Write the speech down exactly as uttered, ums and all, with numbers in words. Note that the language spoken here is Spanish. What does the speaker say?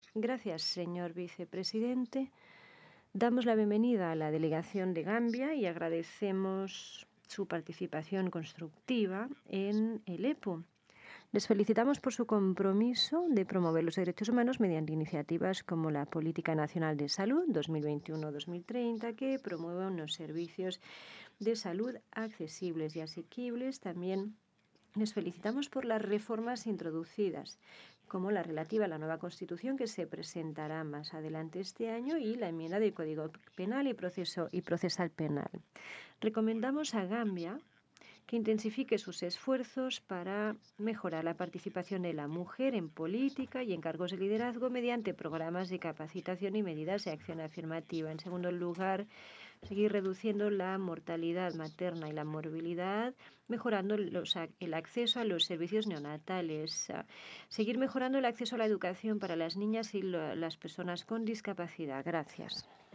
Gracias, señor vicepresidente. Damos la bienvenida a la delegación de Gambia y agradecemos su participación constructiva en el E P O. Les felicitamos por su compromiso de promover los derechos humanos mediante iniciativas como la Política Nacional de Salud dos mil veintiuno a dos mil treinta, que promueve unos servicios de salud accesibles y asequibles. También les felicitamos por las reformas introducidas, como la relativa a la nueva Constitución, que se presentará más adelante este año, y la enmienda del Código Penal y, proceso, y procesal penal. Recomendamos a Gambia que intensifique sus esfuerzos para mejorar la participación de la mujer en política y en cargos de liderazgo mediante programas de capacitación y medidas de acción afirmativa. En segundo lugar, seguir reduciendo la mortalidad materna y la morbilidad, mejorando los, el acceso a los servicios neonatales, seguir mejorando el acceso a la educación para las niñas y las personas con discapacidad. Gracias.